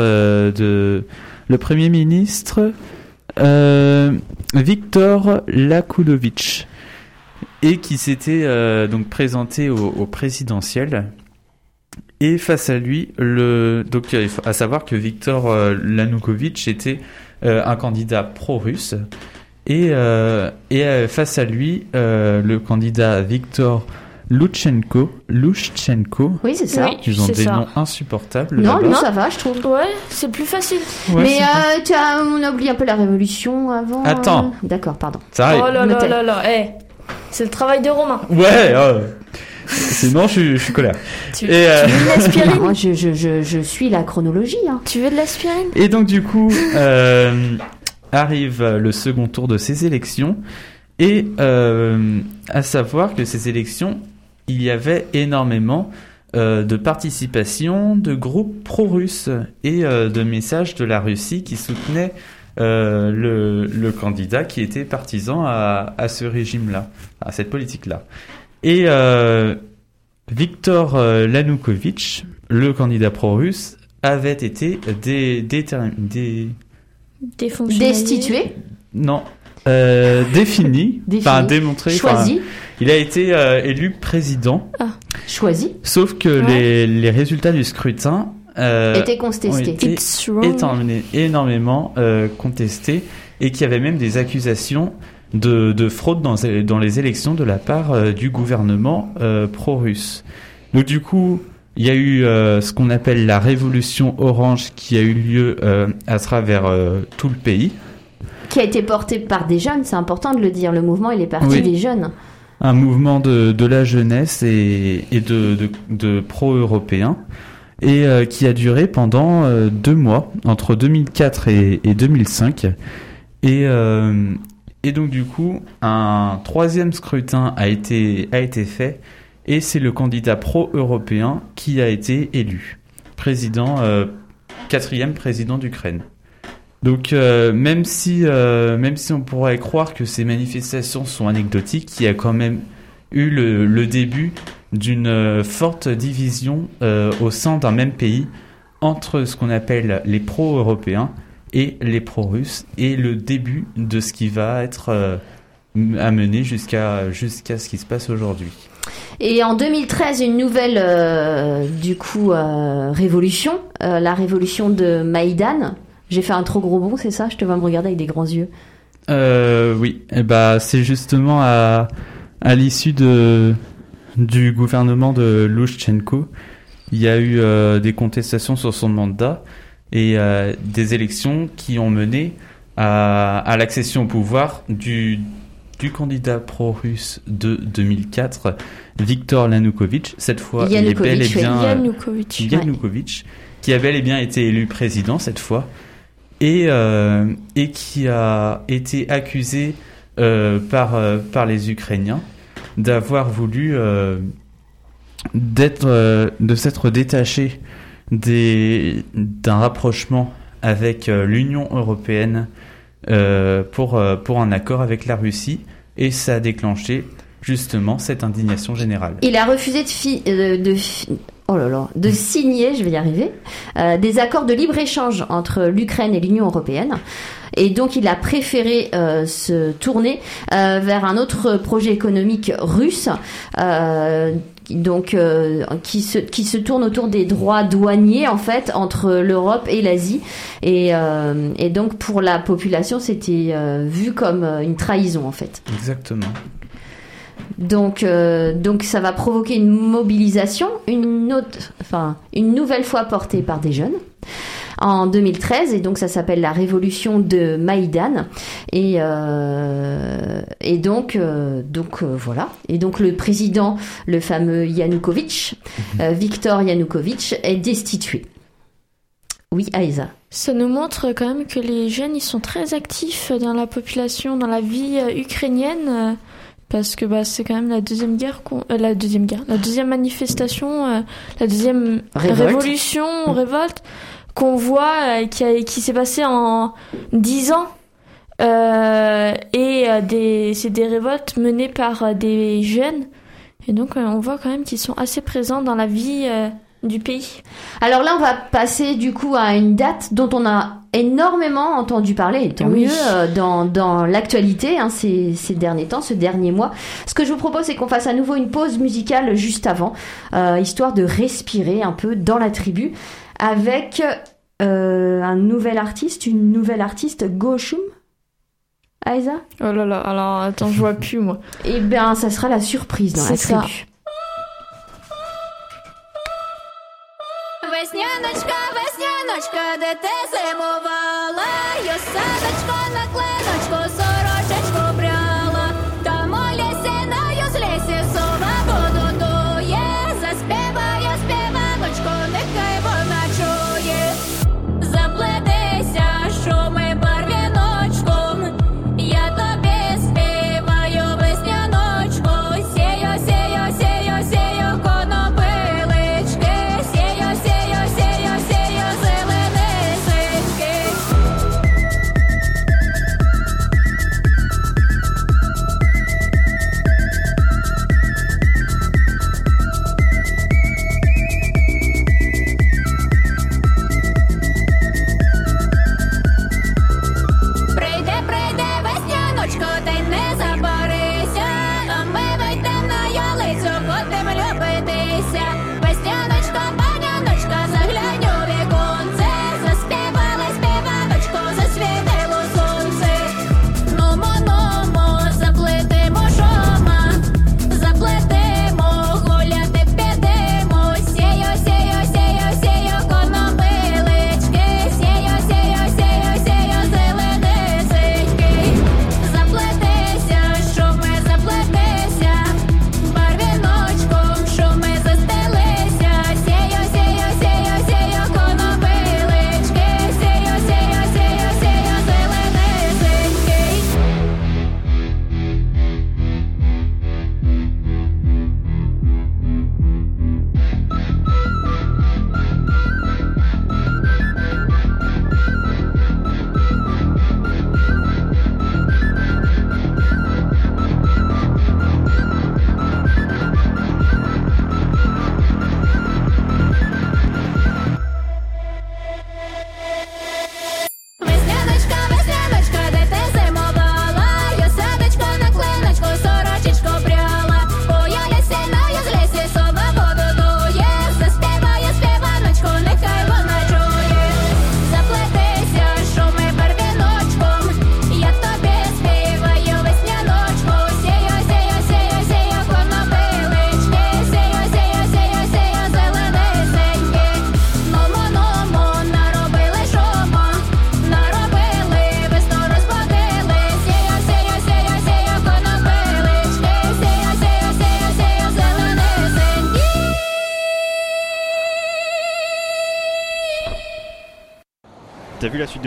Viktor Yanukovych, et qui s'était donc présenté au présidentiel. Et face à lui, donc à savoir que Viktor Yanukovych était un candidat pro-russe, et face à lui, le candidat Viktor Lushchenko. Oui, c'est ça. Oui, Ils ont c'est des ça. noms insupportables. Non, là-bas. non, ça va, je trouve. Ouais, c'est plus facile. Ouais, Mais c'est pas- on a oublié un peu la révolution avant. Attends. D'accord, pardon. Ça arrive. Oh là là Notez. là là, c'est le travail de Romain. Ouais. Sinon, je suis colère. Tu Et, veux de l'aspirine Moi, je suis la chronologie. Hein. Tu veux de l'aspirine Et donc du coup, arrive le second tour de ces élections, et à savoir que ces élections, il y avait énormément de participation de groupes pro-russes et de messages de la Russie qui soutenaient le candidat qui était partisan à ce régime-là, à cette politique-là. Et Viktor Yanukovych, le candidat pro-russe, avait été Destitué, défini, enfin démontré, choisi. Il a été élu président. Choisi. Sauf que les résultats du scrutin étaient contestés. ont été énormément contestés, et qu'il y avait même des accusations de fraude dans les élections de la part du gouvernement pro-russe. Donc du coup, il y a eu ce qu'on appelle la révolution orange qui a eu lieu à travers tout le pays. Qui a été porté par des jeunes, c'est important de le dire. Le mouvement, il est parti des jeunes. Un mouvement de la jeunesse et de pro-européens, et qui a duré pendant 2 mois, entre 2004 et 2005. Et donc du coup, un 3e scrutin a été fait, et c'est le candidat pro-européen qui a été élu président, 4e président d'Ukraine. Donc même si on pourrait croire que ces manifestations sont anecdotiques, il y a quand même eu le début d'une forte division au sein d'un même pays entre ce qu'on appelle les pro-européens et les pro-russes, et le début de ce qui va être amené jusqu'à ce qui se passe aujourd'hui. Et en 2013, une nouvelle révolution, la révolution de Maïdan. J'ai fait un trop gros bond, c'est ça? Je te vois me regarder avec des grands yeux. Oui, et c'est justement à l'issue du gouvernement de Lushchenko, il y a eu des contestations sur son mandat, et des élections qui ont mené à l'accession au pouvoir du candidat pro-russe de 2004, Viktor Yanukovych. Cette fois, il est bel et bien Yanukovych, qui a bel et bien été élu président cette fois, et qui a été accusé par les Ukrainiens d'avoir voulu de s'être détaché d'un rapprochement avec l'Union européenne pour un accord avec la Russie, et ça a déclenché justement cette indignation générale. Il a refusé de signer, je vais y arriver, des accords de libre-échange entre l'Ukraine et l'Union européenne. Et donc, il a préféré se tourner vers un autre projet économique russe, qui se tourne autour des droits douaniers, en fait, entre l'Europe et l'Asie. Et donc, pour la population, c'était vu comme une trahison, en fait. Exactement. Donc ça va provoquer une mobilisation, une nouvelle fois portée par des jeunes en 2013, et donc ça s'appelle la révolution de Maïdan, et donc voilà. Et donc le président, le fameux Yanukovych, Viktor Yanukovych, est destitué. Oui, Aïza. Ça nous montre quand même que les jeunes, ils sont très actifs dans la population, dans la vie ukrainienne. Parce que c'est quand même la deuxième manifestation, la deuxième révolte qu'on voit qui s'est passée en 10 ans. C'est des révoltes menées par des jeunes. Et donc on voit quand même qu'ils sont assez présents dans la vie du pays. Alors là, on va passer du coup à une date dont on a énormément entendu parler, et tant mieux, dans l'actualité, ces derniers temps, ce dernier mois. Ce que je vous propose, c'est qu'on fasse à nouveau une pause musicale juste avant, histoire de respirer un peu dans la tribu, avec une nouvelle artiste, Goshum. Aïza ? Oh là là, alors attends, je vois plus moi. Eh bien, ça sera la surprise dans la tribu. Весняночка, де ти зимувала, я садочко на клиночку, сорочечку пряла, там у лісі на юзлісі сова воду дує, заспіває співаночку, нехай вона чує, заплетися, шуми барвіночком, я тобі співаю весняночку, сію, сію, сію, сію, конопилички, сію, сію, сію, сію, зеленисеньки. Прийде весняночко, та й не забарися, а ми вийдем на ялицю, будем любитися. Весняночко, паняночка, заглянь у віконце, заспівали співаночку, засвітило сонце. Нумо, нумо, заплетимо шома, заплетимо, гуляти підемо, сію, сію, сію, сію, конопилички, сію, сію, сію, сію, зеленисеньки. Заплетися, шуми, заплетися, барвіночком, шуми, застелися, сію, сію, сію, сію, конопилички, сію, сію, сію, сію, зеленисеньки. Весняночка, весняночка, де ти зимувала, я садочко на клиночку, сорочечку пряла, я лісі на юзлісі, сова воду дує, заспіває співаночку, нехай вона чує, заплетися, шуми барвіночком, я тобі співаю весняночку, сію, сію, сію, сію, конопилички, сію, сію, сію, сію, зеленисеньки. Нумо, нумо, наробили шума, наробили, весну розбудили, сію, сію, сію, сію, конопилички, сію, сію, сію, сію, зеленисеньки. T'as vu la suite de l'actu ?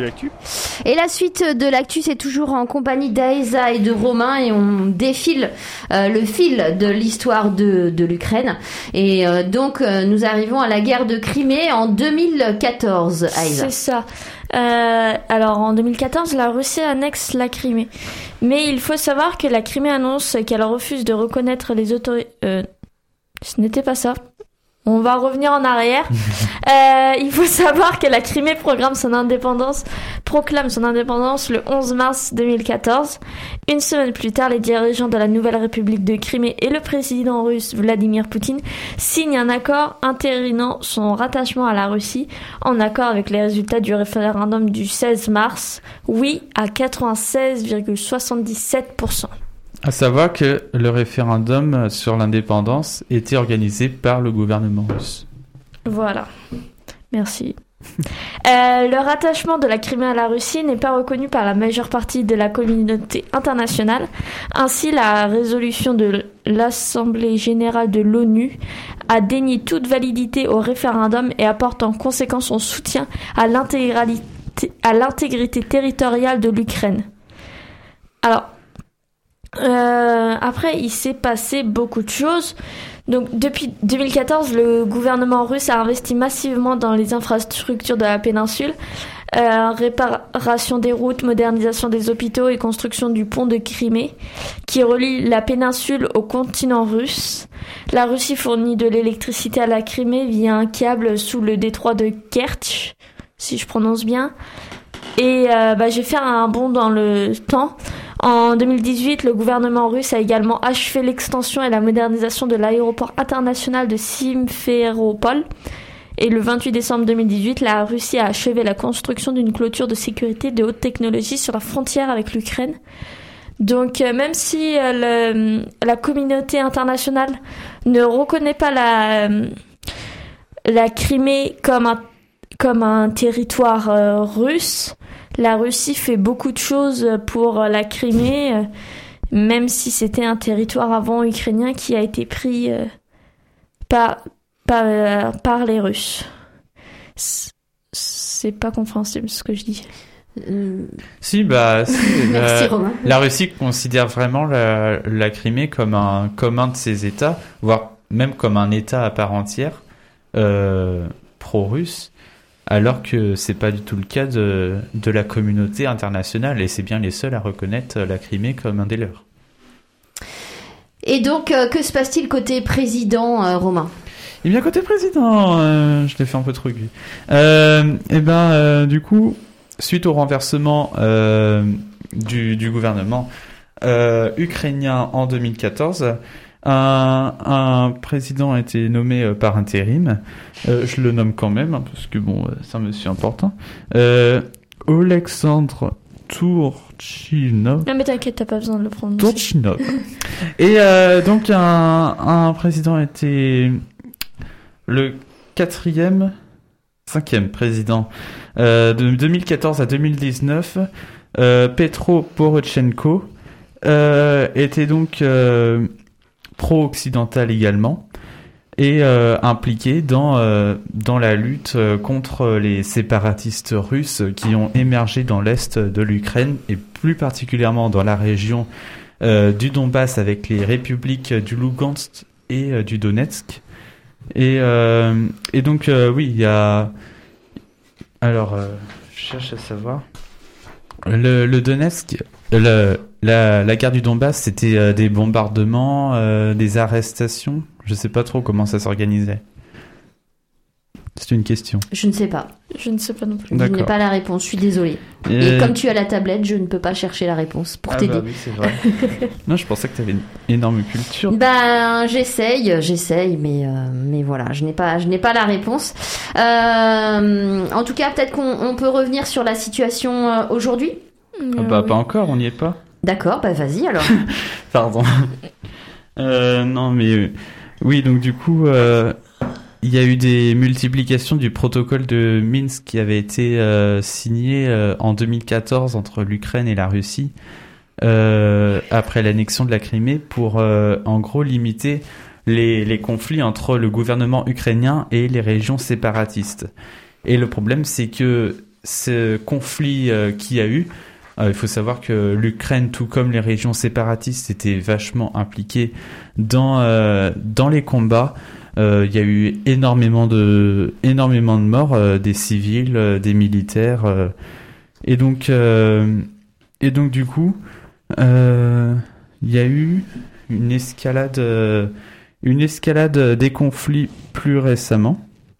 Et la suite de l'actu, c'est toujours en compagnie d'Aïsa et de Romain et on défile le fil de l'histoire de l'Ukraine. Et donc, nous arrivons à la guerre de Crimée en 2014, Aïsa. C'est ça. Alors en 2014, la Russie annexe la Crimée. Mais il faut savoir que la Crimée annonce qu'elle refuse de reconnaître les autorités... ce n'était pas ça. On va revenir en arrière. Il faut savoir que la Crimée proclame son indépendance le 11 mars 2014. Une semaine plus tard, les dirigeants de la nouvelle République de Crimée et le président russe Vladimir Poutine signent un accord entérinant son rattachement à la Russie, en accord avec les résultats du référendum du 16 mars. Oui à 96,77%. À savoir que le référendum sur l'indépendance était organisé par le gouvernement russe. Voilà. Merci. Le rattachement de la Crimée à la Russie n'est pas reconnu par la majeure partie de la communauté internationale. Ainsi, la résolution de l'Assemblée générale de l'ONU a dénié toute validité au référendum et apporte en conséquence son soutien à l'intégrité territoriale de l'Ukraine. Alors, après, il s'est passé beaucoup de choses. Donc, depuis 2014, le gouvernement russe a investi massivement dans les infrastructures de la péninsule, réparation des routes, modernisation des hôpitaux et construction du pont de Crimée, qui relie la péninsule au continent russe. La Russie fournit de l'électricité à la Crimée via un câble sous le détroit de Kertch, si je prononce bien. Et je vais faire un bond dans le temps. En 2018, le gouvernement russe a également achevé l'extension et la modernisation de l'aéroport international de Simferopol. Et le 28 décembre 2018, la Russie a achevé la construction d'une clôture de sécurité de haute technologie sur la frontière avec l'Ukraine. Donc, même si la communauté internationale ne reconnaît pas la Crimée comme un territoire russe, la Russie fait beaucoup de choses pour la Crimée, même si c'était un territoire avant ukrainien qui a été pris par les Russes. C'est pas compréhensible ce que je dis. Si, Merci, Romain. La Russie considère vraiment la Crimée comme un de ses États, voire même comme un État à part entière, pro-russe. Alors que c'est pas du tout le cas de la communauté internationale et c'est bien les seuls à reconnaître la Crimée comme un des leurs. Et donc, que se passe-t-il côté président, Romain ? Eh bien, côté président, je l'ai fait un peu trop aigu. Du coup, suite au renversement du gouvernement ukrainien en 2014, un président a été nommé par intérim. Je le nomme quand même, parce que c'est un monsieur important. Oleksandr Turchinov. Non mais t'inquiète, t'as pas besoin de le prononcer. Turchinov. Et donc un président a été le 5e président de 2014 à 2019. Petro Poroshenko était donc pro-occidental également et impliqué dans la lutte contre les séparatistes russes qui ont émergé dans l'est de l'Ukraine et plus particulièrement dans la région du Donbass avec les républiques du Lugansk et du Donetsk. Et donc oui, il y a... Alors, je cherche à savoir... Le Donetsk... La guerre du Donbass, c'était des bombardements, des arrestations. Je sais pas trop comment ça s'organisait. C'est une question. Je ne sais pas. Je ne sais pas non plus. D'accord. Je n'ai pas la réponse, je suis désolée. Et comme tu as la tablette, je ne peux pas chercher la réponse pour t'aider. Bah oui, c'est vrai. Non, je pensais que tu avais une énorme culture. J'essaye, mais voilà, je n'ai pas la réponse. En tout cas, peut-être qu'on peut revenir sur la situation aujourd'hui. Pas encore, on n'y est pas. D'accord, vas-y alors. Pardon. Non, mais oui, donc du coup, il y a eu des multiplications du protocole de Minsk qui avait été signé en 2014 entre l'Ukraine et la Russie après l'annexion de la Crimée pour en gros limiter les conflits entre le gouvernement ukrainien et les régions séparatistes. Et le problème, c'est que ce conflit qu'il y a eu. Il faut savoir que l'Ukraine, tout comme les régions séparatistes, étaient vachement impliquées dans les combats. Il y a eu énormément de morts, des civils, des militaires, et donc du coup, il y a eu une escalade des conflits plus récemment.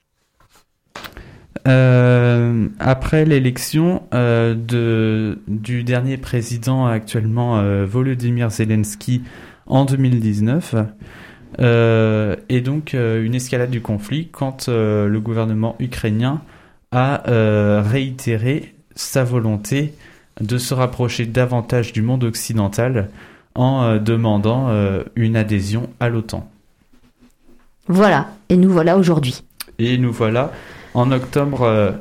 Après l'élection du dernier président actuellement, Volodymyr Zelensky, en 2019, et donc une escalade du conflit quand le gouvernement ukrainien a réitéré sa volonté de se rapprocher davantage du monde occidental en demandant une adhésion à l'OTAN. Voilà, et nous voilà aujourd'hui. Et nous voilà en octobre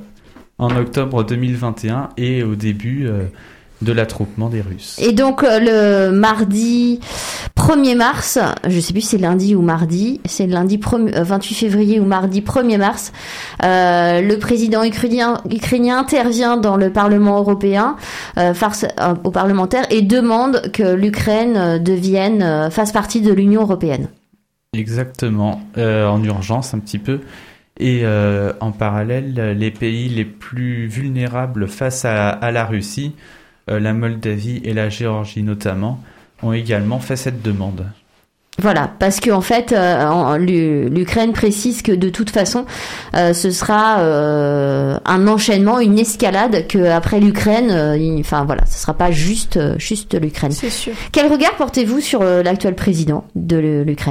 2021 et au début de l'attroupement des Russes. Et donc le mardi 1er mars, je sais plus si c'est lundi ou mardi, c'est le lundi 28 février ou mardi 1er mars, le président ukrainien intervient dans le Parlement européen face aux parlementaires et demande que l'Ukraine fasse partie de l'Union européenne. Exactement, en urgence un petit peu. Et en parallèle, les pays les plus vulnérables face à la Russie, la Moldavie et la Géorgie notamment, ont également fait cette demande. Voilà, parce qu'en fait, l'Ukraine précise que de toute façon, ce sera un enchaînement, une escalade, que après l'Ukraine, ce sera pas juste l'Ukraine. C'est sûr. Quel regard portez-vous sur l'actuel président de l'Ukraine ?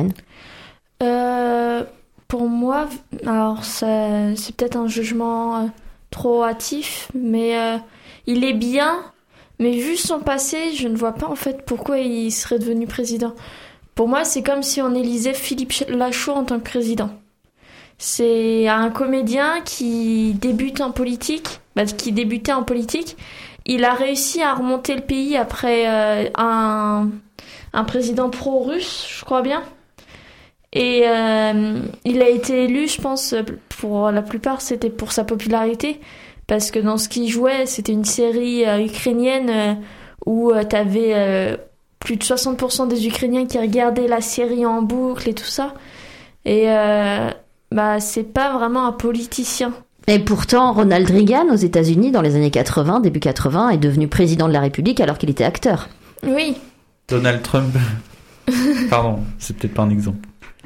Pour moi, alors c'est peut-être un jugement trop hâtif, mais il est bien. Mais vu son passé, je ne vois pas en fait pourquoi il serait devenu président. Pour moi, c'est comme si on élisait Philippe Lachaud en tant que président. C'est un comédien qui débutait en politique. Il a réussi à remonter le pays après un président pro-russe, je crois bien. Et il a été élu, je pense, pour la plupart, c'était pour sa popularité. Parce que dans ce qu'il jouait, c'était une série ukrainienne où t'avais plus de 60% des Ukrainiens qui regardaient la série en boucle et tout ça. Et c'est pas vraiment un politicien. Et pourtant, Ronald Reagan, aux États-Unis, dans les années 80, début 80, est devenu président de la République alors qu'il était acteur. Oui. Donald Trump. Pardon, c'est peut-être pas un exemple.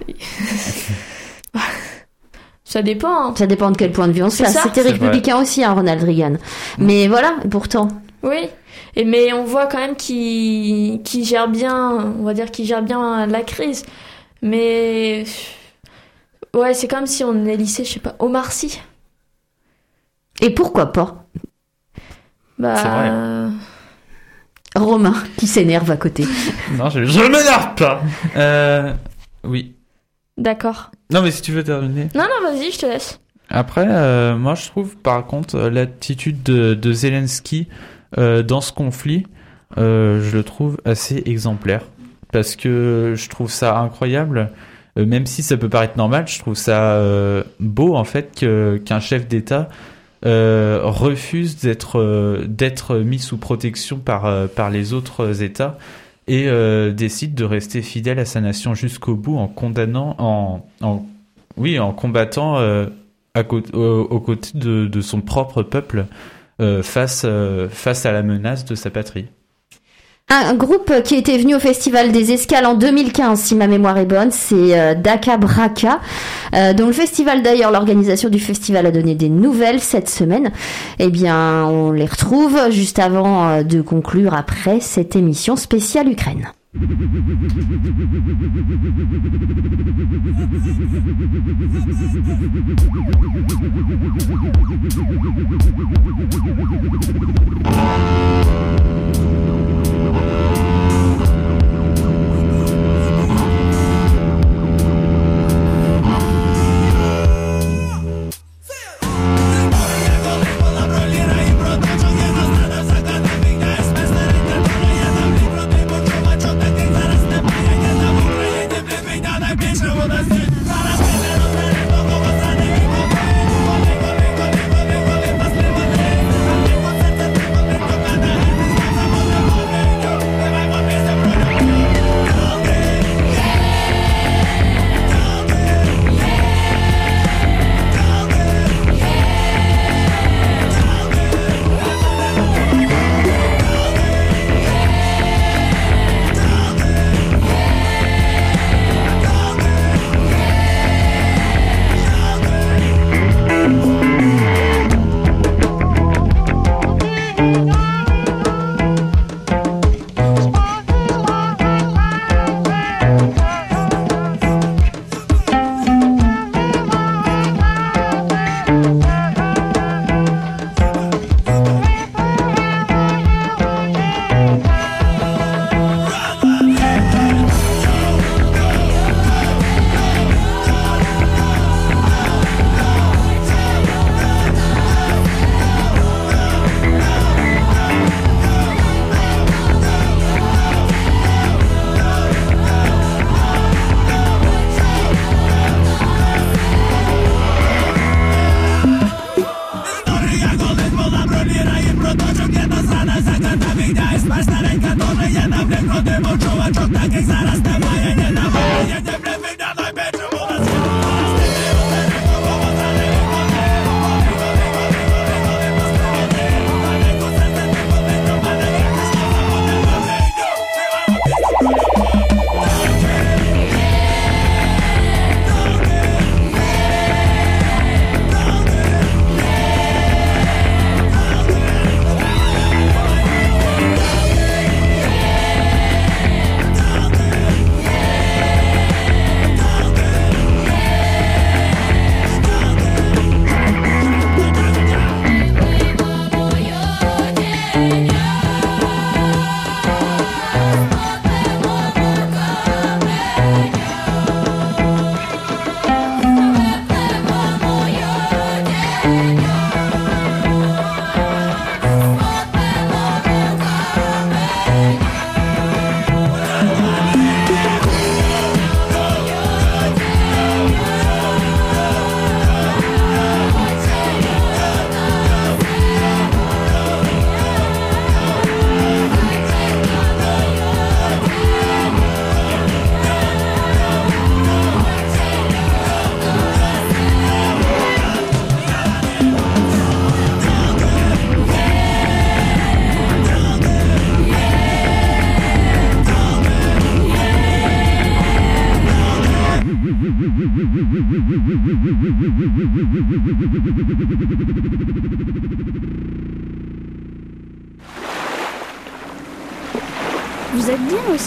Ça dépend. Hein. Ça dépend de quel point de vue on se place. C'était républicain aussi, Ronald Reagan. Mais voilà, pourtant. Oui. Mais on voit quand même qu'il gère bien, on va dire qu'il gère bien la crise. Mais ouais, c'est comme si on élissait, je sais pas, Omar Sy. Et pourquoi pas ? C'est vrai. Romain qui s'énerve à côté. Non, je m'énerve pas. Oui. D'accord. Non, mais si tu veux terminer. Non, vas-y, je te laisse. Après, moi, je trouve, par contre, l'attitude de Zelensky dans ce conflit, je le trouve assez exemplaire. Parce que je trouve ça incroyable, même si ça peut paraître normal, je trouve ça beau, en fait, qu'un chef d'État refuse d'être mis sous protection par les autres États et décide de rester fidèle à sa nation jusqu'au bout en combattant aux côtés de son propre peuple face à la menace de sa patrie. Un groupe qui était venu au Festival des Escales en 2015, si ma mémoire est bonne, c'est Daka Braka. Dont le festival, d'ailleurs, l'organisation du festival a donné des nouvelles cette semaine. Eh bien, on les retrouve juste avant de conclure après cette émission spéciale Ukraine.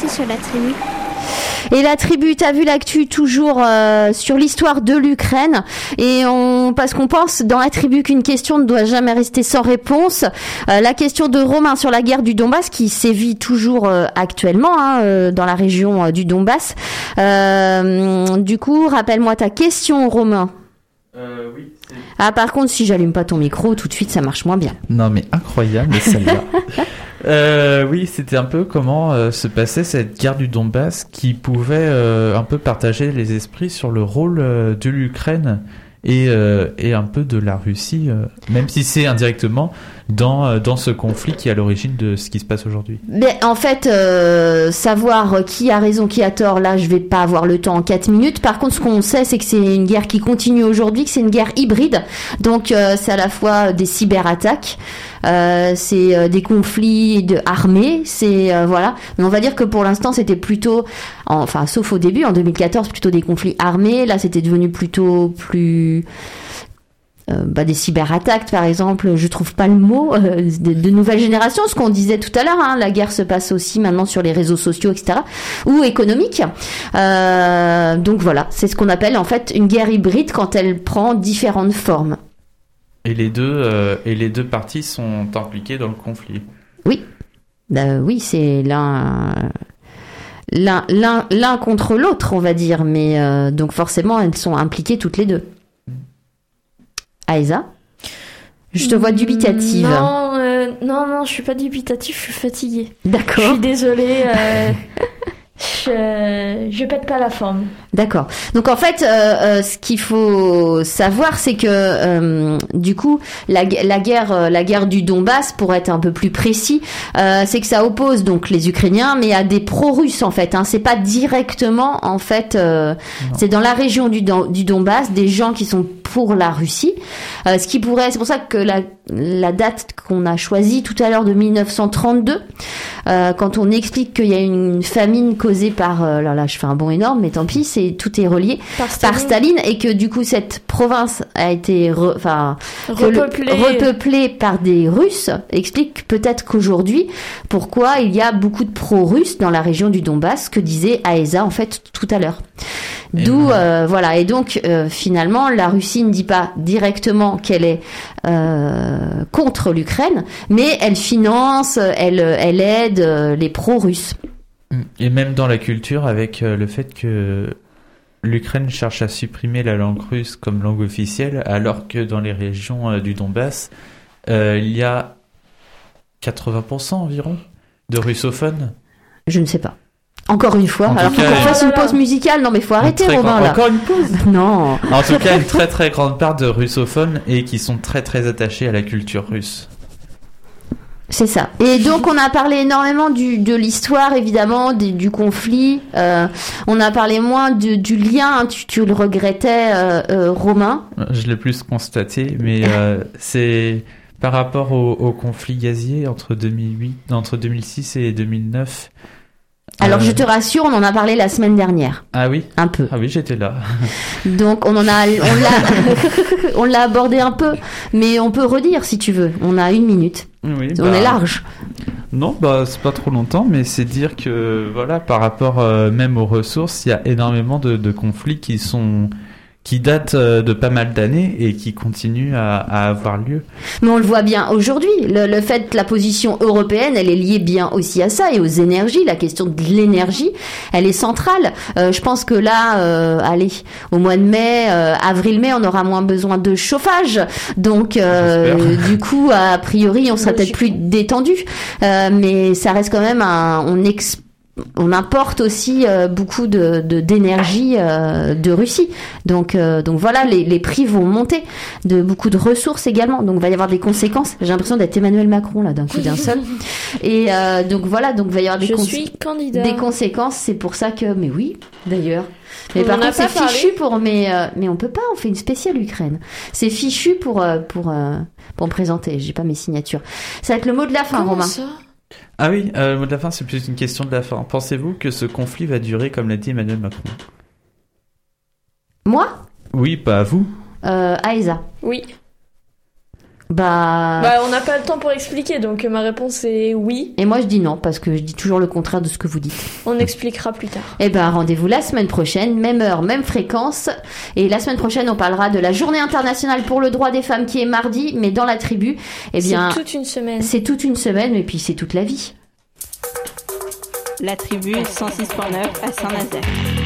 aussi sur la tribu. Et la tribu, t'as vu l'actu toujours sur l'histoire de l'Ukraine, et parce qu'on pense dans la tribu qu'une question ne doit jamais rester sans réponse. La question de Romain sur la guerre du Donbass qui sévit toujours actuellement dans la région du Donbass. Du coup, rappelle-moi ta question, Romain. Oui. Ah, par contre, si j'allume pas ton micro, tout de suite, ça marche moins bien. Non, mais incroyable celle-là. Oui, c'était un peu comment se passait cette guerre du Donbass qui pouvait un peu partager les esprits sur le rôle de l'Ukraine et un peu de la Russie, même si c'est indirectement dans ce conflit qui est à l'origine de ce qui se passe aujourd'hui. Mais en fait, savoir qui a raison, qui a tort, là, je vais pas avoir le temps en 4 minutes. Par contre, ce qu'on sait, c'est que c'est une guerre qui continue aujourd'hui, que c'est une guerre hybride. Donc, c'est à la fois des cyberattaques, c'est des conflits armés, c'est voilà. Mais on va dire que pour l'instant, c'était plutôt, enfin, sauf au début, en 2014, plutôt des conflits armés. Là, c'était devenu plutôt plus des cyberattaques, par exemple, je trouve pas le mot, de nouvelle génération, ce qu'on disait tout à l'heure, la guerre se passe aussi maintenant sur les réseaux sociaux, etc., ou économique. Donc voilà, c'est ce qu'on appelle en fait une guerre hybride quand elle prend différentes formes. Et les deux parties sont impliquées dans le conflit. Oui, oui, c'est l'un contre l'autre, on va dire, mais donc forcément elles sont impliquées toutes les deux. Aïza, je te vois dubitative. Non, je suis pas dubitative, je suis fatiguée. D'accord. Je suis désolée, je pète pas la forme. D'accord. Donc en fait, ce qu'il faut savoir, c'est que du coup, la guerre du Donbass, pour être un peu plus précis, c'est que ça oppose donc les Ukrainiens, mais à des pro-russes en fait. C'est pas directement en fait. C'est dans la région du Donbass, des gens qui sont pour la Russie. Ce qui pourrait, c'est pour ça que la date qu'on a choisie tout à l'heure de 1932, quand on explique qu'il y a une famine causée par, là je fais un bond énorme, mais tant pis, tout est relié par Staline, et que du coup cette province a été repeuplée par des Russes, explique peut-être qu'aujourd'hui pourquoi il y a beaucoup de pro-russes dans la région du Donbass, que disait Aïza en fait tout à l'heure. D'où voilà, et donc finalement la Russie ne dit pas directement qu'elle est contre l'Ukraine, mais elle finance, elle aide les pro-russes. Et même dans la culture, avec le fait que l'Ukraine cherche à supprimer la langue russe comme langue officielle, alors que dans les régions du Donbass, il y a 80% environ de russophones. Je ne sais pas. Encore une fois, alors faut qu'on fasse une pause musicale. Non mais faut arrêter, Romain, là. Encore une pause. Non. En tout cas, une très très grande part de russophones et qui sont très très attachés à la culture russe. C'est ça. Et donc on a parlé énormément de l'histoire, évidemment, du conflit. On a parlé moins du lien. Tu le regrettais, Romain. Je l'ai plus constaté, mais c'est par rapport au conflit gazier entre 2006 et 2009. Alors je te rassure, on en a parlé la semaine dernière. Ah oui. Un peu. Ah oui, j'étais là. Donc on l'a abordé un peu, mais on peut redire si tu veux. On a 1 minute. Oui, on est large. Non, c'est pas trop longtemps, mais c'est dire que voilà, par rapport même aux ressources, il y a énormément de conflits qui datent de pas mal d'années et qui continuent à avoir lieu. Mais on le voit bien aujourd'hui, le fait que la position européenne, elle est liée bien aussi à ça et aux énergies. La question de l'énergie, elle est centrale. Je pense que là, au mois de mai, avril-mai, on aura moins besoin de chauffage. Donc, du coup, a priori, on sera peut-être plus détendu. Mais ça reste quand même on importe aussi beaucoup d'énergie de Russie. Donc voilà, les prix vont monter, de beaucoup de ressources également. Donc il va y avoir des conséquences. J'ai l'impression d'être Emmanuel Macron là d'un coup d'un seul. Et donc voilà, donc il va y avoir des conséquences. C'est pour ça que, mais oui, d'ailleurs. Mais par contre, c'est fichu mais on peut pas. On fait une spéciale Ukraine. C'est fichu pour me présenter. J'ai pas mes signatures. Ça va être le mot de la fin, Romain. Ah oui, le mot de la fin, c'est plus une question de la fin. Pensez-vous que ce conflit va durer comme l'a dit Emmanuel Macron ? Moi ? Oui, pas à vous. Aïza ? Oui. Bah, on n'a pas le temps pour expliquer, donc ma réponse est oui. et moi je dis non, parce que je dis toujours le contraire de ce que vous dites. On expliquera plus tard. Eh ben, rendez-vous la semaine prochaine, même heure, même fréquence. Et la semaine prochaine, on parlera de la Journée internationale pour le droit des femmes qui est mardi, mais dans la tribu, eh bien, c'est toute une semaine. C'est toute une semaine, et puis c'est toute la vie. La tribu 106.9 à Saint-Nazaire.